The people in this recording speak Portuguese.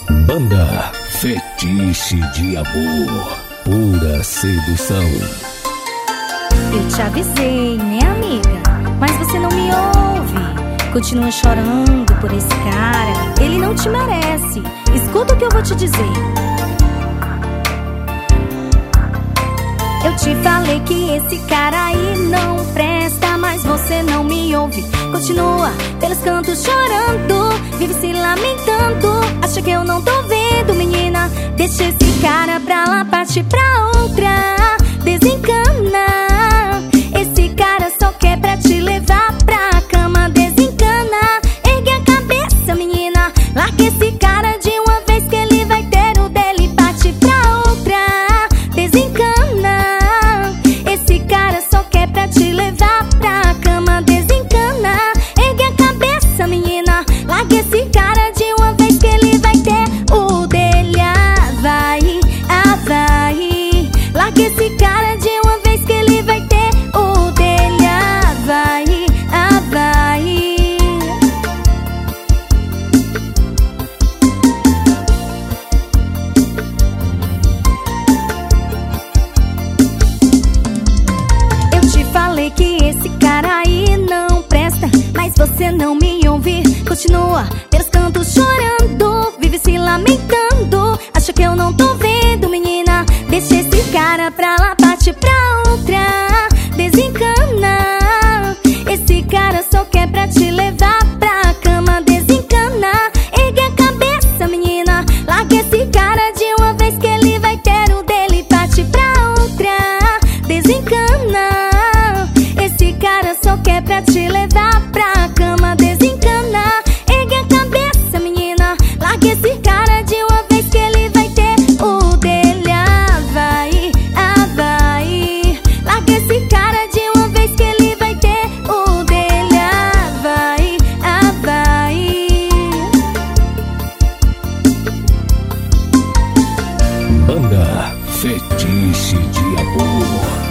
Banda Fetiche de Amor, pura sedução. Eu te avisei, né, amiga? Mas você não me ouve. Continua chorando por esse cara. Ele não te merece. Escuta o que eu vou te dizer. Eu te falei que esse cara aí não presta, mas você não me ouve. Continua pelos cantos chorando, vive se lamentando. Acha que eu não tô vendo, menina? Deixa esse cara pra lá, parte pra outra. Desencana. Esse cara só quer pra te levar pra cama. Desencana. Ergue a cabeça, menina. Larga esse cara de uma vez que ele vai ter o dele. Parte pra outra. Desencana. Esse cara só quer pra te levar pra cama. Desencana. Ergue a cabeça, menina. Larga esse cara de uma vez que ele vai ter o dele. Ah, vai, ah, vai. Larga esse cara de uma vez que ele vai ter o dele. Ah, vai, ah, vai. Eu te falei que esse cara aí não presta, mas você não me ouve. Continua pelos cantos chorando, vive se lamentando. Acha que eu não tô vendo, menina? Deixa esse cara pra lá, parte pra outra. Desencana. Esse cara só quer pra te levar pra cama. Desencana. Ergue a cabeça, menina. Larga esse cara de uma vez que ele vai ter o dele. Parte pra outra. Desencana. Esse cara só quer pra te levar pra cama. Desencana. Ergue a cabeça, menina. Larga esse cara de uma vez que ele vai ter o dele. Ah, vai, ah, vai. Larga esse cara de uma vez que ele vai ter o dele. Ah, vai, ah, vai. Banda Fetiche de Amor.